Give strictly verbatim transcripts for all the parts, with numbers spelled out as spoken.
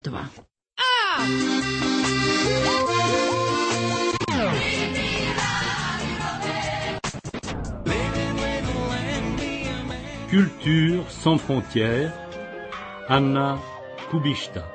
Два. Culture sans frontières, Anna Kubishta.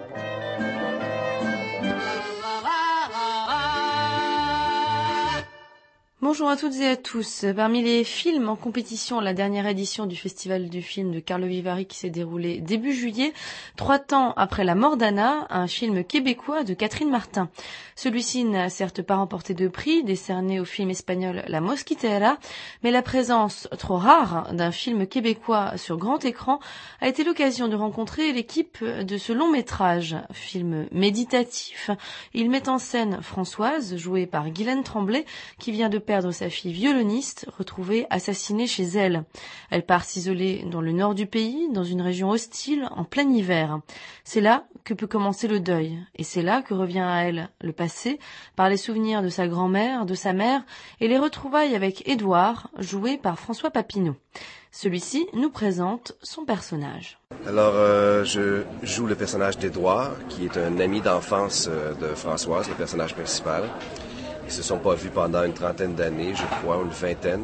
Bonjour à toutes et à tous. Parmi les films en compétition, la dernière édition du Festival du film de Carlo Vivari qui s'est déroulée début juillet, trois temps après La mort d'Anna, un film québécois de Catherine Martin. Celui-ci n'a certes pas remporté de prix, décerné au film espagnol La Mosquitera, mais la présence trop rare d'un film québécois sur grand écran a été l'occasion de rencontrer l'équipe de ce long métrage. Film méditatif, il met en scène Françoise, jouée par Guylaine Tremblay, qui vient de perdre sa fille violoniste, retrouvée assassinée chez elle. Elle part s'isoler dans le nord du pays, dans une région hostile, en plein hiver. C'est là que peut commencer le deuil, et c'est là que revient à elle le passé, par les souvenirs de sa grand-mère, de sa mère, et les retrouvailles avec Édouard, joué par François Papineau. Celui-ci nous présente son personnage. Alors, euh, je joue le personnage d'Édouard, qui est un ami d'enfance euh, de Françoise, le personnage principal. Ils se sont pas vus pendant une trentaine d'années, je crois, une vingtaine,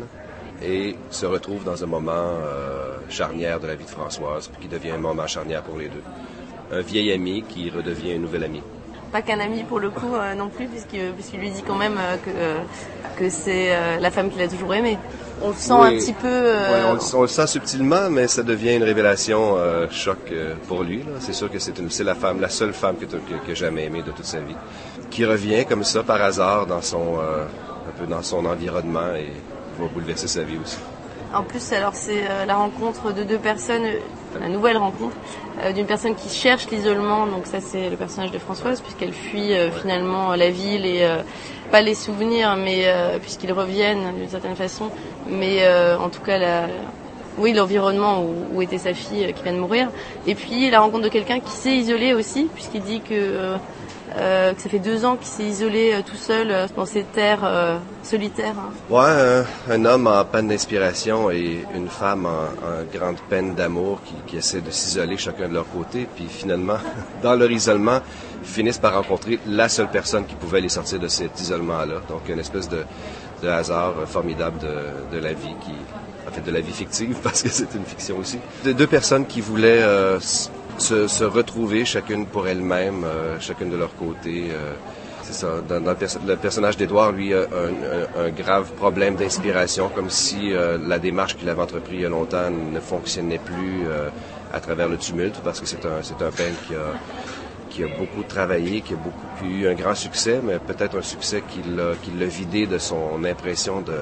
et se retrouvent dans un moment euh, charnière de la vie de Françoise, qui devient un moment charnière pour les deux. Un vieil ami qui redevient un nouvel ami. Pas qu'un ami pour le coup euh, non plus, puisqu'il, puisqu'il lui dit quand même euh, que, euh, que c'est euh, la femme qu'il a toujours aimée. On le sent oui, un petit peu... Euh... Oui, on, le, on le sent subtilement, mais ça devient une révélation euh, choc euh, pour lui. Là. C'est sûr que c'est, une, c'est la femme, la seule femme que, que, que j'ai jamais aimée de toute sa vie, qui revient comme ça par hasard dans son, euh, un peu dans son environnement et va bouleverser sa vie aussi. En plus, alors c'est euh, la rencontre de deux personnes, la nouvelle rencontre euh, d'une personne qui cherche l'isolement. Donc ça, c'est le personnage de Françoise, puisqu'elle fuit euh, ouais. finalement la ville et euh, pas les souvenirs, mais euh, puisqu'ils reviennent d'une certaine façon. Mais euh, en tout cas, la, oui, l'environnement où, où était sa fille euh, qui vient de mourir. Et puis la rencontre de quelqu'un qui s'est isolé aussi, puisqu'il dit que euh, Euh, que ça fait deux ans qu'il s'est isolé euh, tout seul euh, dans ces terres euh, solitaires. Hein. Ouais, un, un homme en panne d'inspiration et une femme en, en grande peine d'amour qui, qui essaient de s'isoler chacun de leur côté, puis finalement, dans leur isolement, finissent par rencontrer la seule personne qui pouvait les sortir de cet isolement-là. Donc une espèce de, de hasard formidable de, de la vie, qui, en fait de la vie fictive, parce que c'est une fiction aussi. De deux personnes qui voulaient... Euh, Se, se retrouver chacune pour elle-même, euh, chacune de leur côté. Euh, c'est ça. Dans, dans le, perso- le personnage d'Édouard, lui, a un, un, un grave problème d'inspiration, comme si euh, la démarche qu'il avait entreprise il y a longtemps ne fonctionnait plus euh, à travers le tumulte, parce que c'est un, c'est un peintre qui a, qui a beaucoup travaillé, qui a beaucoup qui a eu un grand succès, mais peut-être un succès qui l'a, qui l'a vidé de son impression de...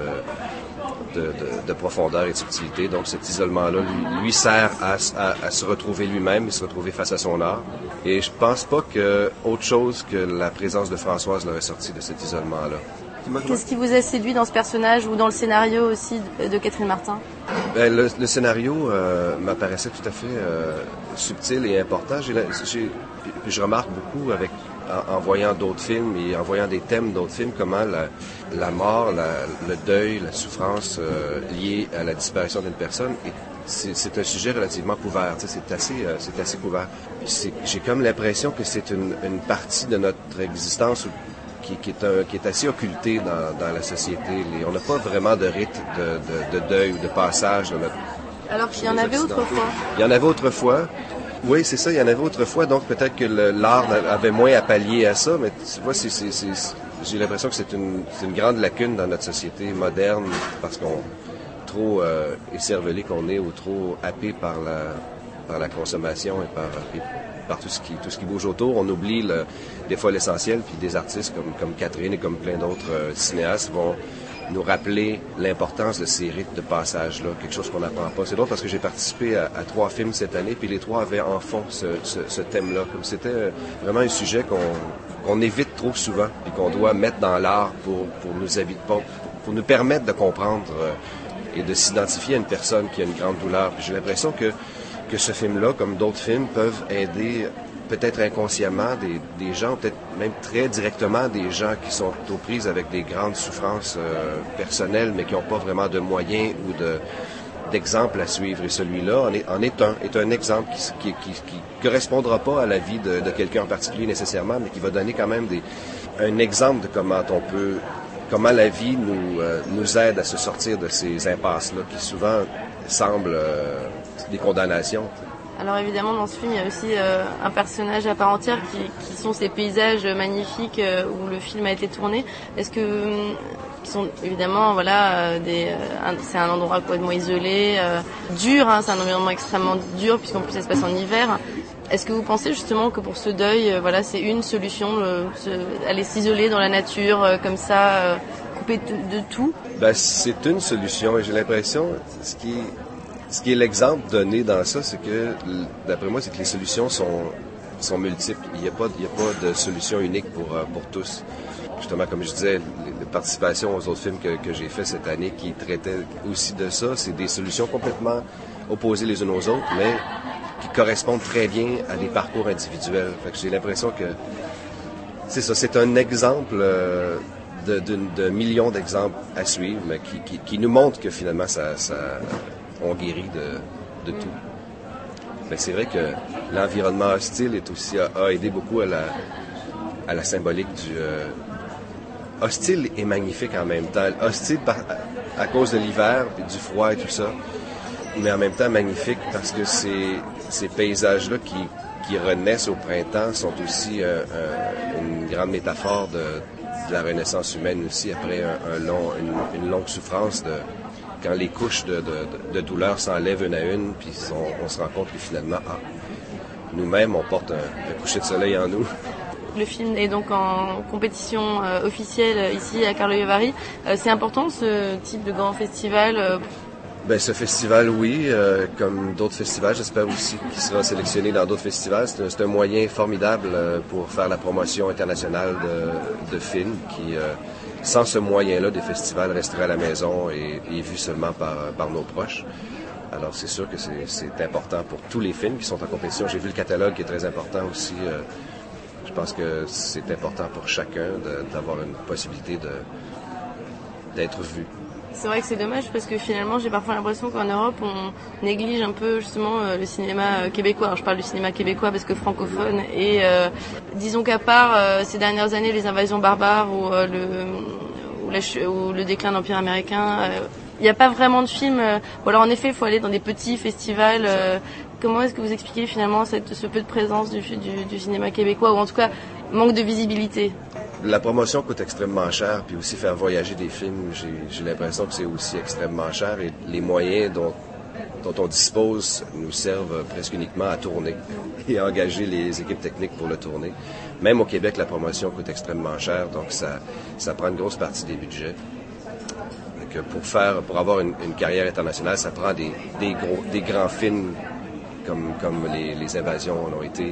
De, de, de profondeur et de subtilité. Donc cet isolement-là lui, lui sert à, à, à se retrouver lui-même et se retrouver face à son art. Et je pense pas que autre chose que la présence de Françoise l'aurait sorti de cet isolement-là. Qu'est-ce qui vous a séduit dans ce personnage ou dans le scénario aussi de, de Catherine Martin? Ben, le, le scénario euh, m'apparaissait tout à fait euh, subtil et important. J'ai, j'ai, puis je remarque beaucoup avec En, en voyant d'autres films et en voyant des thèmes d'autres films, comment la, la mort, la, le deuil, la souffrance euh, liée à la disparition d'une personne, est, c'est, c'est un sujet relativement couvert. Tu sais, c'est assez, euh, c'est assez couvert. C'est, j'ai comme l'impression que c'est une, une partie de notre existence qui, qui, est, un, qui est assez occultée dans, dans la société. Les, on n'a pas vraiment de rite de, de, de deuil ou de passage dans notre... Alors qu'il y en avait autrefois. Il y en avait autrefois. Oui, c'est ça, il y en avait autrefois, donc peut-être que le, l'art avait moins à pallier à ça, mais tu vois, c'est, c'est, c'est, j'ai l'impression que c'est une, c'est une grande lacune dans notre société moderne, parce qu'on trop euh, écervelé qu'on est, ou trop happé par la, par la consommation et par, et par tout ce qui, tout ce qui bouge autour. On oublie le, des fois l'essentiel, puis des artistes comme, comme Catherine et comme plein d'autres euh, cinéastes vont nous rappeler l'importance de ces rites de passage-là, quelque chose qu'on n'apprend pas. C'est drôle parce que j'ai participé à, à trois films cette année, puis les trois avaient en fond ce, ce, ce thème-là. Comme c'était vraiment un sujet qu'on, qu'on évite trop souvent, et qu'on doit mettre dans l'art pour, pour, nous, habiter, pour, pour nous permettre de comprendre euh, et de s'identifier à une personne qui a une grande douleur. Puis j'ai l'impression que, que ce film-là, comme d'autres films, peuvent aider peut-être inconsciemment des, des gens, peut-être même très directement des gens qui sont aux prises avec des grandes souffrances euh, personnelles, mais qui n'ont pas vraiment de moyens ou de, d'exemples à suivre. Et celui-là en est, en est un, est un exemple qui, qui, qui, qui correspondra pas à la vie de, de quelqu'un en particulier nécessairement, mais qui va donner quand même des, un exemple de comment on peut, comment la vie nous, euh, nous aide à se sortir de ces impasses-là qui souvent semblent euh, des condamnations. Alors évidemment, dans ce film, il y a aussi euh, un personnage à part entière qui, qui sont ces paysages magnifiques euh, où le film a été tourné. Est-ce que euh, qui sont évidemment voilà euh, des euh, un, c'est un endroit complètement isolé, euh, dur, hein, c'est un environnement extrêmement dur puisqu'en plus ça se passe en hiver. Est-ce que vous pensez justement que pour ce deuil, euh, voilà, c'est une solution, euh, se, aller s'isoler dans la nature euh, comme ça, euh, coupé de, de tout? Ben, c'est une solution et j'ai l'impression ce qui Ce qui est l'exemple donné dans ça, c'est que, d'après moi, c'est que les solutions sont, sont multiples. Il n'y a pas, il y a pas de solution unique pour, pour tous. Justement, comme je disais, les participations aux autres films que, que j'ai fait cette année qui traitaient aussi de ça, c'est des solutions complètement opposées les unes aux autres, mais qui correspondent très bien à des parcours individuels. Fait que j'ai l'impression que c'est ça, c'est un exemple euh, de, de, de millions d'exemples à suivre, mais qui, qui, qui nous montre que finalement, ça... ça on guérit de, de tout. Mais c'est vrai que l'environnement hostile est aussi, a, a aidé beaucoup à la, à la symbolique du... Euh, hostile et magnifique en même temps. Hostile par, à, à cause de l'hiver, et du froid et tout ça, mais en même temps magnifique parce que ces, ces paysages-là qui, qui renaissent au printemps sont aussi euh, euh, une grande métaphore de, de la renaissance humaine aussi, après un, un long, une, une longue souffrance de... quand les couches de, de, de douleur s'enlèvent une à une, puis on, on se rend compte que finalement, ah, nous-mêmes, on porte un, un coucher de soleil en nous. Le film est donc en compétition euh, officielle ici à Karlovy Vary. Euh, c'est important ce type de grand festival euh... Ben, ce festival, oui, euh, comme d'autres festivals, j'espère aussi qu'il sera sélectionné dans d'autres festivals. C'est un, c'est un moyen formidable euh, pour faire la promotion internationale de, de films qui... Euh, Sans ce moyen-là, des festivals resteraient à la maison et, et vus seulement par, par nos proches. Alors, c'est sûr que c'est, c'est important pour tous les films qui sont en compétition. J'ai vu le catalogue qui est très important aussi. Euh, je pense que c'est important pour chacun de, d'avoir une possibilité de, d'être vu. C'est vrai que c'est dommage parce que finalement, j'ai parfois l'impression qu'en Europe, on néglige un peu justement euh, le cinéma euh, québécois. Alors, je parle du cinéma québécois parce que francophone. Et euh, disons qu'à part euh, ces dernières années, les invasions barbares ou, euh, le, ou, la, ou le déclin de l'Empire américain, il euh, n'y a pas vraiment de films. Euh, ou alors, en effet, il faut aller dans des petits festivals. Euh, comment est-ce que vous expliquez finalement cette, ce peu de présence du, du, du cinéma québécois ou en tout cas, manque de visibilité? La promotion coûte extrêmement cher, puis aussi faire voyager des films, j'ai, j'ai l'impression que c'est aussi extrêmement cher et les moyens dont, dont on dispose nous servent presque uniquement à tourner et à engager les équipes techniques pour le tourner. Même au Québec, la promotion coûte extrêmement cher, donc ça, ça prend une grosse partie des budgets. Donc pour faire, pour avoir une, une carrière internationale, ça prend des, des gros, des grands films comme, comme les, les Invasions l'ont été.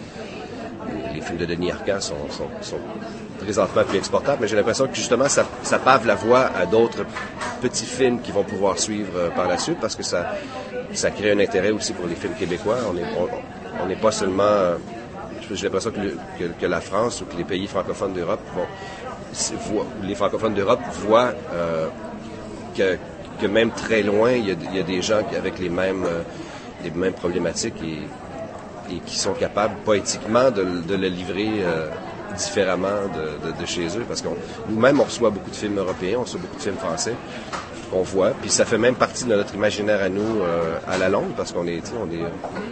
Et les films de Denis Arcand sont, sont, sont présentement plus exportables, mais j'ai l'impression que justement ça, ça pave la voie à d'autres petits films qui vont pouvoir suivre euh, par la suite, parce que ça, ça crée un intérêt aussi pour les films québécois. On n'est on, on pas seulement... Euh, j'ai l'impression que, le, que, que la France ou que les pays francophones d'Europe vont... Voient, les francophones d'Europe voient euh, que, que même très loin, il y a, il y a des gens avec les mêmes, euh, les mêmes problématiques et et qui sont capables poétiquement de, de le livrer euh, différemment de, de, de chez eux. Parce que nous-mêmes, on reçoit beaucoup de films européens, on reçoit beaucoup de films français qu'on voit. Puis ça fait même partie de notre imaginaire à nous euh, à la longue, parce qu'on est, on est,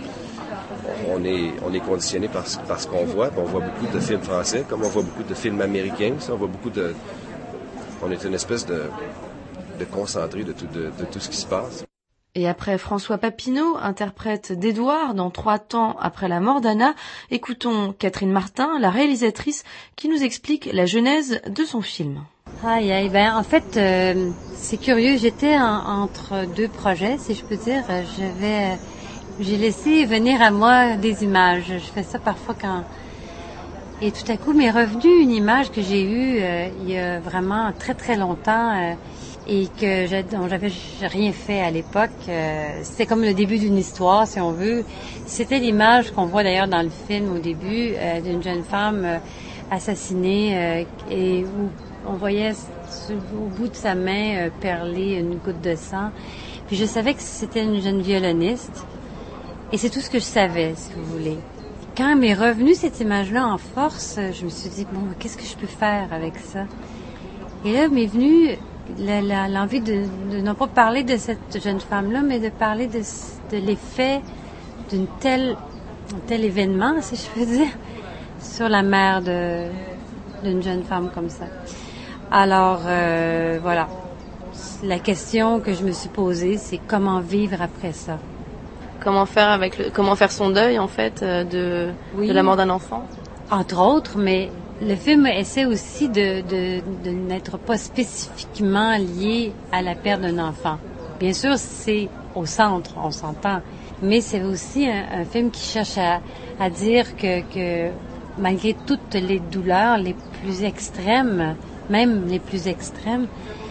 on est, on est conditionné par, par ce qu'on voit. Puis on voit beaucoup de films français, comme on voit beaucoup de films américains. Ça, on voit beaucoup de... On est une espèce de, de concentré de tout, de, de tout ce qui se passe. Et après François Papineau, interprète d'Édouard dans Trois temps après la mort d'Anna, écoutons Catherine Martin, la réalisatrice, qui nous explique la genèse de son film. Aïe, aïe, ben en fait, euh, c'est curieux, j'étais en, entre deux projets, si je peux dire. J'avais, j'ai laissé venir à moi des images. Je fais ça parfois quand... Et tout à coup m'est revenue une image que j'ai eue euh, il y a vraiment très très longtemps... Euh, et que j'ai, dont j'avais rien fait à l'époque. Euh, c'était comme le début d'une histoire, si on veut. C'était l'image qu'on voit d'ailleurs dans le film au début, euh, d'une jeune femme euh, assassinée euh, et où on voyait au bout de sa main euh, perler une goutte de sang. Puis je savais que c'était une jeune violoniste. Et c'est tout ce que je savais, si vous voulez. Quand m'est revenue cette image-là en force, je me suis dit, bon, qu'est-ce que je peux faire avec ça? Et là, m'est venue la, la, l'envie de, de non pas parler de cette jeune femme-là, mais de parler de, de l'effet d'une telle, d'un tel événement, si je peux dire, sur la mère de, d'une jeune femme comme ça. Alors, euh, voilà. La question que je me suis posée, c'est comment vivre après ça? Comment faire avec le, comment faire son deuil, en fait, de, oui, de la mort d'un enfant? Entre autres, mais le film essaie aussi de, de, de n'être pas spécifiquement lié à la perte d'un enfant. Bien sûr, c'est au centre, on s'entend. Mais c'est aussi un, un film qui cherche à, à dire que, que malgré toutes les douleurs les plus extrêmes, même les plus extrêmes,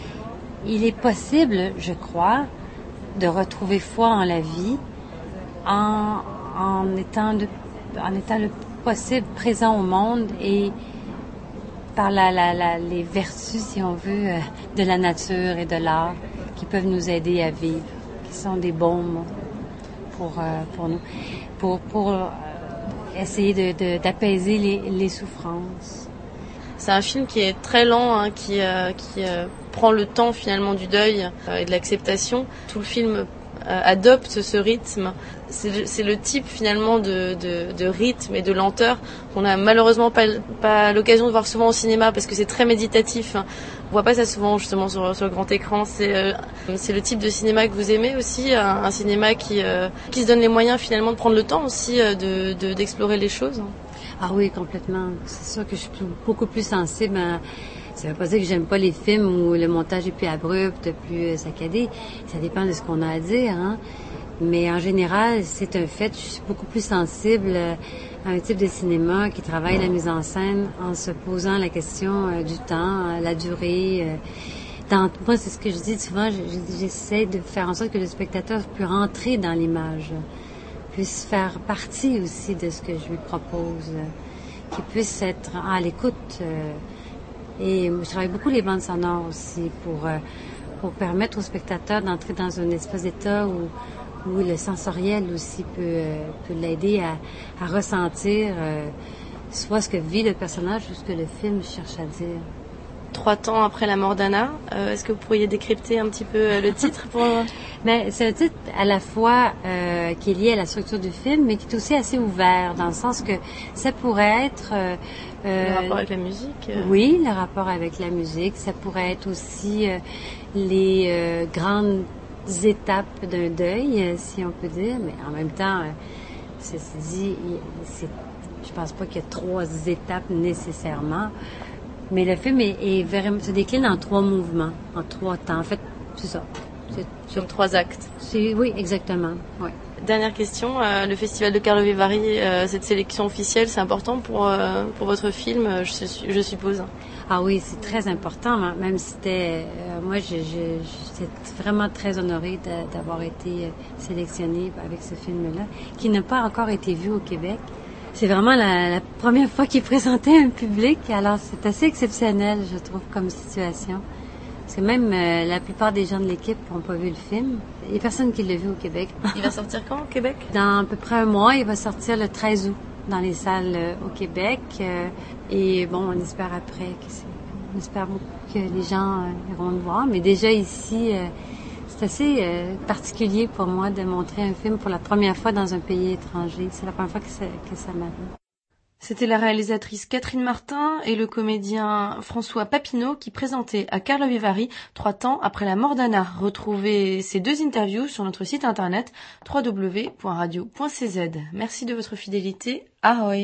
il est possible, je crois, de retrouver foi en la vie en, en, étant, de, en étant le possible présent au monde et par la, la, la, les vertus, si on veut, euh, de la nature et de l'art qui peuvent nous aider à vivre, qui sont des baumes pour, euh, pour nous, pour, pour euh, essayer de, de, d'apaiser les, les souffrances. C'est un film qui est très lent, hein, qui, euh, qui euh, prend le temps finalement du deuil euh, et de l'acceptation. Tout le film euh, adopte ce rythme. C'est, c'est le type finalement de, de, de rythme et de lenteur qu'on a malheureusement pas, pas l'occasion de voir souvent au cinéma parce que c'est très méditatif. On voit pas ça souvent justement sur, sur le grand écran. C'est, euh, c'est le type de cinéma que vous aimez aussi, un, un cinéma qui, euh, qui se donne les moyens finalement de prendre le temps aussi euh, de, de, d'explorer les choses. Ah oui, complètement. C'est sûr que je suis beaucoup plus sensible à... Ça veut pas dire que j'aime pas les films où le montage est plus abrupt, plus saccadé. Ça dépend de ce qu'on a à dire, hein. Mais en général, c'est un fait. Je suis beaucoup plus sensible à un type de cinéma qui travaille la mise en scène en se posant la question euh, du temps, euh, la durée. Euh, dans, moi, c'est ce que je dis souvent. J'essaie de faire en sorte que le spectateur puisse rentrer dans l'image, puisse faire partie aussi de ce que je lui propose, euh, qu'il puisse être à l'écoute. Euh, et je travaille beaucoup les bandes sonores aussi pour, euh, pour permettre au spectateur d'entrer dans un espèce d'état où où le sensoriel aussi peut, euh, peut l'aider à, à ressentir euh, soit ce que vit le personnage ou ce que le film cherche à dire. Trois temps après la mort d'Anna, euh, est-ce que vous pourriez décrypter un petit peu euh, le titre pour... Mais c'est un titre à la fois euh, qui est lié à la structure du film, mais qui est aussi assez ouvert, dans le sens que ça pourrait être... Euh, le rapport avec la musique euh... Oui, le rapport avec la musique. Ça pourrait être aussi euh, les euh, grandes étapes d'un deuil, si on peut dire, mais en même temps, c'est dit, c'est, je pense pas qu'il y a trois étapes nécessairement, mais le film est, est vraiment, se décline en trois mouvements, en trois temps. En fait, c'est ça. C'est, Sur trois actes. C'est, oui, exactement. Oui. Dernière question, euh, le festival de Karlovy Vary, euh, cette sélection officielle, c'est important pour euh, pour votre film, je, je suppose. Ah oui, c'est très important, même si c'était... Euh, moi, je, je, j'étais vraiment très honorée de, d'avoir été sélectionnée avec ce film-là, qui n'a pas encore été vu au Québec. C'est vraiment la, la première fois qu'il est présenté à un public, alors c'est assez exceptionnel, je trouve, comme situation. Parce que même euh, la plupart des gens de l'équipe n'ont pas vu le film. Il n'y a personne qui l'a vu au Québec. Il va sortir quand au Québec? Dans à peu près un mois, il va sortir le treize août dans les salles euh, au Québec. Euh, et bon, on espère après que c'est... On espère beaucoup que les gens euh, iront le voir. Mais déjà ici, euh, c'est assez euh, particulier pour moi de montrer un film pour la première fois dans un pays étranger. C'est la première fois que ça, que ça m'arrive. C'était la réalisatrice Catherine Martin et le comédien François Papineau qui présentaient à Karlovy Vary trois temps après la mort d'Anna. Retrouvez ces deux interviews sur notre site internet w w w point radio point c z. Merci de votre fidélité. Ahoy!